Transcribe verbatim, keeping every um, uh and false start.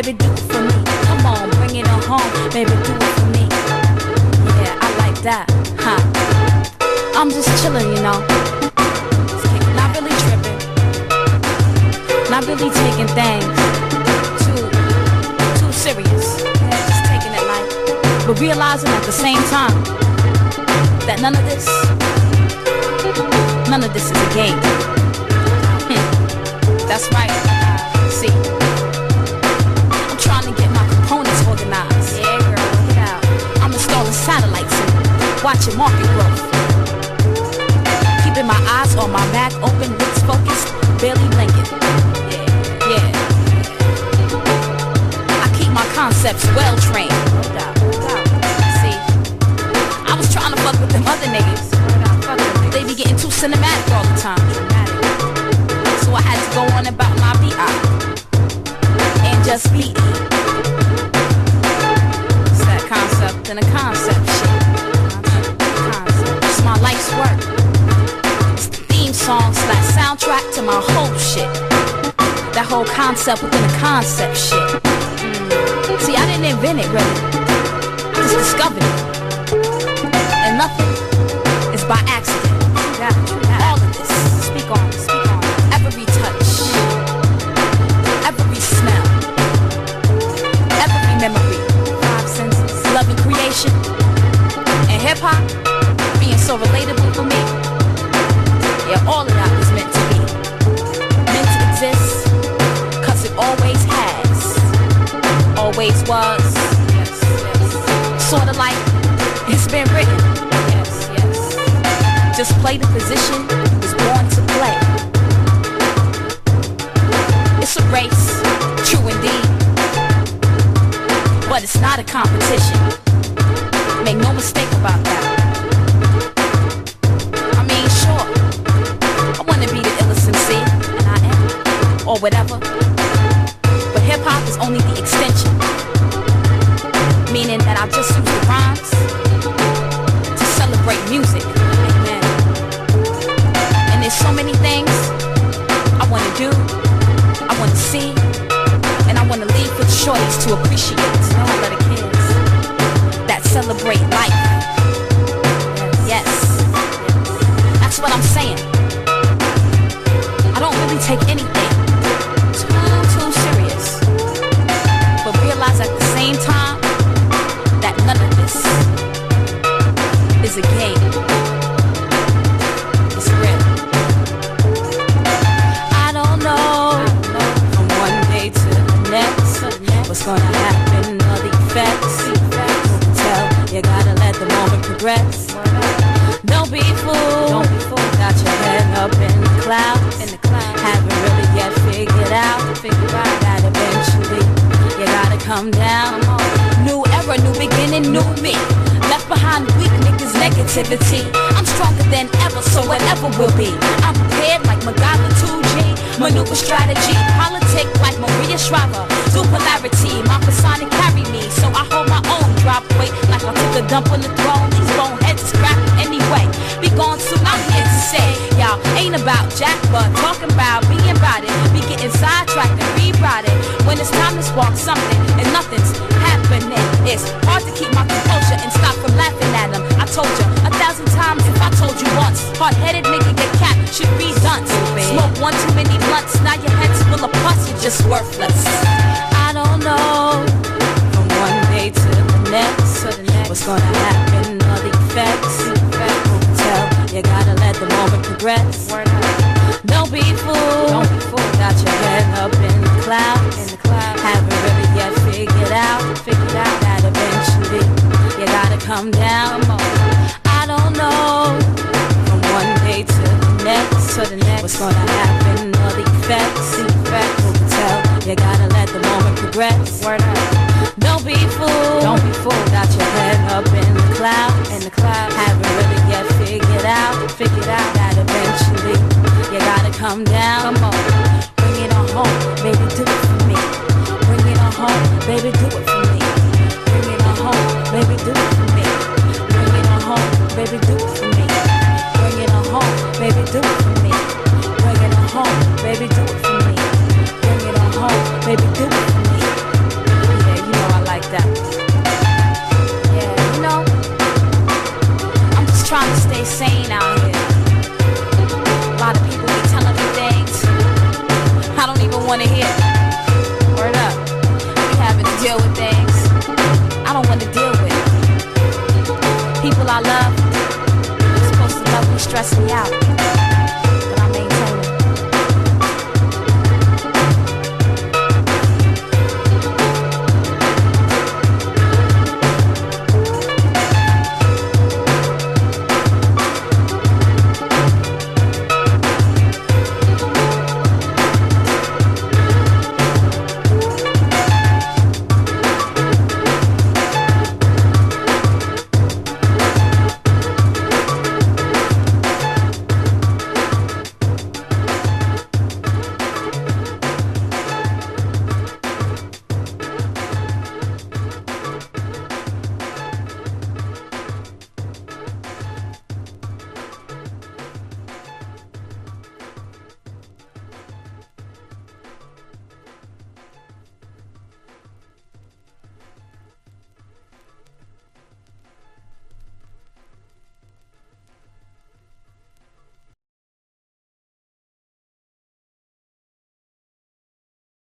baby, do it for me. Come on, bring it on home, baby, do it for me. Yeah, I like that, huh? I'm just chillin', you know. Not really tripping, not really taking things too, too serious. Just taking it light, but realizing at the same time that none of this, none of this is a game. Hmm. That's right. See, I'm trying to get my components organized. Yeah, girl, look it out. I'm installing satellites and watching market growth. Keeping my eyes on my back, open, lips focused, barely blinking. Yeah, yeah. I keep my concepts well trained. No doubt, no doubt. See, I was trying to fuck with them other niggas. They be getting too cinematic all the time. So I had to go on about my V I and just be. It's that concept and a concept shit. It's my life's work. It's the theme song slash soundtrack to my whole shit. That whole concept within a concept shit. Mm. See, I didn't invent it really. I just discovered it. And nothing is by accident. All of this, speak on, speak on. Every touch, every smell, every memory, five senses, love and creation, and hip hop being so relatable for me. Yeah, all of that was meant to be, meant to exist, cause it always has, always was. Yes, yes. Sorta like it's been written. Yes, yes. Just play the position you was born to play. It's a race, true indeed, but it's not a competition. Make no mistake about that. I mean, sure, I wanna be the illest M C, and I am, or whatever, but hip-hop is only the extension, meaning that I just use the rhymes to celebrate music. Amen. And there's so many things I wanna do, I wanna see, and I wanna leave for the shorties to appreciate. All of the kids that celebrate life. Yes, that's what I'm saying. I don't really take anything too, too serious, but realize at the same time that none of this is a game. It's real. I don't know from one day to the next what's gonna happen, all the effects. Tell you gotta let the moment progress. Don't be fooled. Don't be fooled. Got your head up in the clouds. In the clouds. Haven't really yet figured out. Figured out that eventually you gotta come down. New era, new beginning, new me. Left behind weak niggas' negativity. I'm stronger than ever, so whatever will be. I'm prepared like MacGyver two G. Maneuver strategy, politic like Maria Shriver. Do polarity, my persona carry me, so I hold my own. Drop weight like I took a dump on the throne. These boneheads is crap anyway. Be gone soon, I'm here to say, y'all ain't about jack, but talking about being about it. Be getting sidetracked and rewrite it when it's time to spark something and nothing's happening. It's hard to keep my composure and stop from laughing at them. I told you a thousand times if I told you once. Hard-headed nigga get capped, should be dunce. Smoke one too many blunts, now your head's full of pus, you're just worthless. I don't know from one day to the next, to the next. What's gonna happen, all the effects. Tell you gotta let the moment progress. Don't be fooled. Don't be fooled. Got your head up in the clouds. In the clouds. Haven't really yet figured out. Figured out that eventually you gotta come down. Come on. I don't know from one day to the next, to the next. What's gonna happen, all the effects. The effects. Tell you gotta let the moment progress. Word up. Don't be fooled. Don't be fooled. Got your head up in the clouds. In the clouds. Haven't really yet figured out. Figured out that eventually you gotta come down. Come on. Bring it on home, baby, do it for me. Bring it on home, baby, do it